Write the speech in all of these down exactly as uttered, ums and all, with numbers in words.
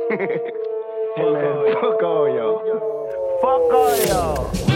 Fuck all y'all. Fuck all y'all.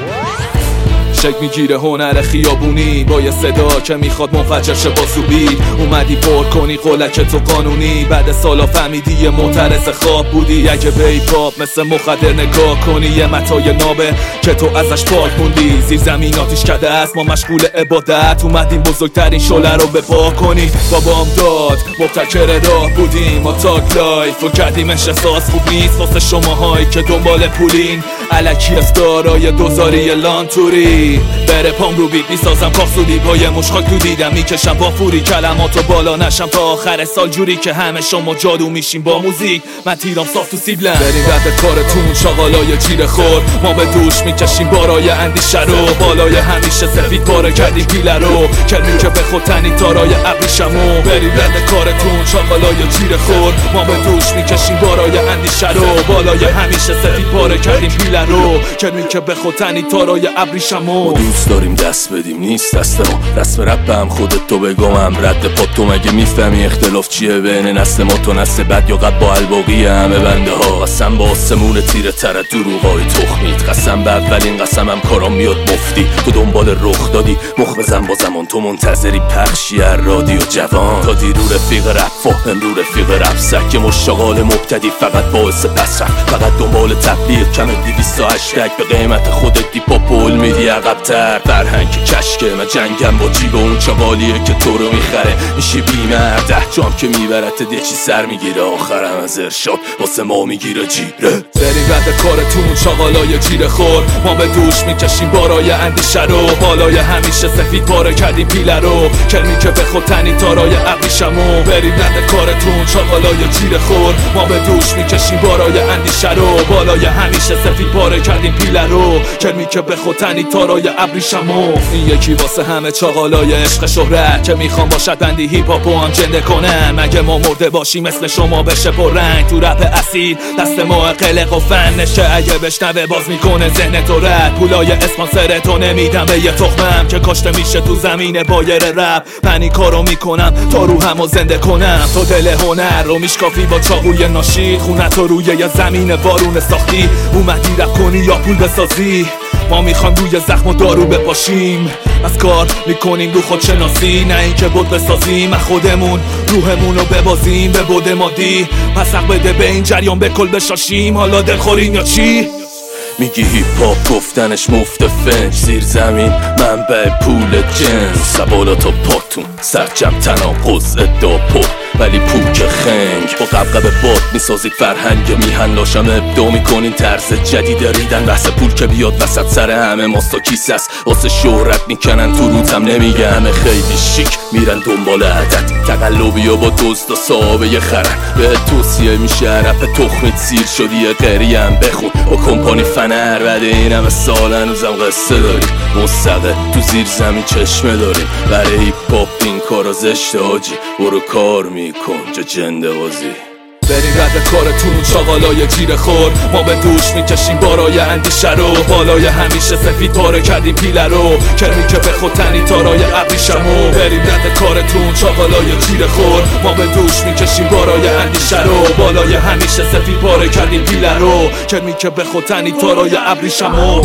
شک میگیره هنر خیابونی با یه صدا که میخواد منفجر شه با سوبی. اومدی پر کنی قلک تو قانونی، بعد سالا فهمیدی یه معترض خواب بودی. اگه به ای پاپ مثل مخدر نگاه کنی، یه متای نابه که تو ازش پاک موندی. زیر زمین آتیش کده است، ما مشغول عبادت اومدیم بزرگترین شعله رو به پا کنی. بابام داد مبتکر راه بودیم، ما تاک لایف و کردیمش احساس خوب نیست واسه شماهایی که دنبال پولین. الکی از دارای دوزاری لانتوری بره پام رو بیت میسازم کاخسودی، با یه مشخاک تو دیدم میکشم با فوری. کلماتو بالا نشم تا آخر سال جوری که همه شما جادو میشیم با موزیک. من تیرام صاف تو سیبلم، بریم رد کارتون شاغالای جیره خور. ما به دوش میکشیم بارای اندیشه رو، بالای همیشه سفید پاره کردیم پیله رو. کلمی که به خود تنی تارای ابریشمو، بریم رد کارتون شاغالای جیره خور. ما به دوش میکشیم بارای اندیشه رو، بالای همیشه سفید پاره کردیم پیله رو. کلمی که به خود تنی تارای ابریشمو. ما دوست داریم دست بدیم نیست دست ما، رسم رپ هم خودت تو بگم رد پات. تو مگه میفهمی اختلاف چیه بین نسل ما تو نسل بد یا قد با الباقی همه بنده ها؟ قسم با آسمون تیره تر دروغای تخمیت، قسم به اولین قسمم کارام میاد مفتی. تو دنبال رخ دادی مخ بزن با زمان، تو منتظری پخشی هر رادیو جوان. تا دیرو رفیق رپ فهم رو رفیق رپ سک، مشتغال مبتدی فقط باعث پس رفت. فقط دنبال تبلیغ کم دویست و هشت به قیمت خودت دیپا پول میدی عقب‌تر. فرهنگ کشکه من جنگم با جیب اون چاقالیه که تو رو میخره. میشی بیمرد ده جام که میبرت دیچی سر میگیره، آخرم از ارشاد واسه ما میگیره جیره. بریم رد کارتون شاغالای جیره خور. ما به دوش میکشیم بارای اندیشه رو، بالای همیشه سفید پاره کردیم پیله رو. کلمی که به خود تنی تارای ابریشمو، بریم رد کارتون شاغالای جیره خور. ما به دوش میکشیم بارای اندیشه رو، بالای همیشه سفید پاره کردیم پیله رو. کلمی که به خود تنی تارای ابریشمو. این یکی واسه همه چاقالای عشق شهرت که میخوام باشد بندی هیپ هاپو هم جنده کنن. مگه ما مرده باشیم مثل شما بشه پر رنگ تو رپ اصیل دست ما قلق و فن نشه. اگه بشنوه باز میکنه ذهن تو رد. پولای اسپانسر تو نمیدم به یه تخمم که کاشته میشه تو زمین بایر رپ. من این کارو میکنم تا روحمو زنده کنم. تو دل هنر رو میشکافی با چاقوی ناشید، خونت رو روی یه زمین بارون ساختی. اومدی رپ کنی یا پول بسازی، ما میخوام روی زخم و دارو بپاشیم. از کار میکنیم رو خودشناسی، نه این که بود بسازیم از خودمون روحمون رو ببازیم به بود مادی. پس حق بده به این جریان به کل بشاشیم. حالا دلخوریم یا چی؟ میگی هیپ هاپ گفتنش مفت فنج، زیر زمین منبع پول جنس. سوالات و پاتون سرجم تناقض ادعا پر ولی پوک خنگ. با قبقب باد میسازید فرهنگ میهن لاشم ابداع میکنین طرز جدید ریدن. بحث پول که بیاد وسط سر همه ماستا کیسه است، واسه شهرت میکنن تو روتم نمیگه. همه خیلی شیک میرن دنبال عدد، تقلبی و با دزد و صحابه یه خرن. به توصیه میشه رپ تخمیت سیر شدی یه قریم بخون با کمپانی فنر. بعد این همه سال هنوزم قصه داریم مستقل تو زیر زمین چشمه داریم. برای هیپ هاپ این کارا زشته حاجی، برو کار میکن جا جنده بازی. بریم رد کارتون شاغالای جیره خور. ما به دوش میکشیم بارای اندیشه رو، بالای همیشه سفید پاره کردیم پیله رو. کلمی که به خود تنی تارای ابریشمو، بریم رد کارتون شاغالای جیره خور. ما به دوش میکشیم بارای اندیشه رو، بالای همیشه سفید پاره کردیم پیله رو. کلمی که به خود تنی تارای ابریشمو.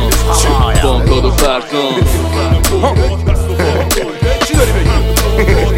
بامداد و فرکان چی داری بگی؟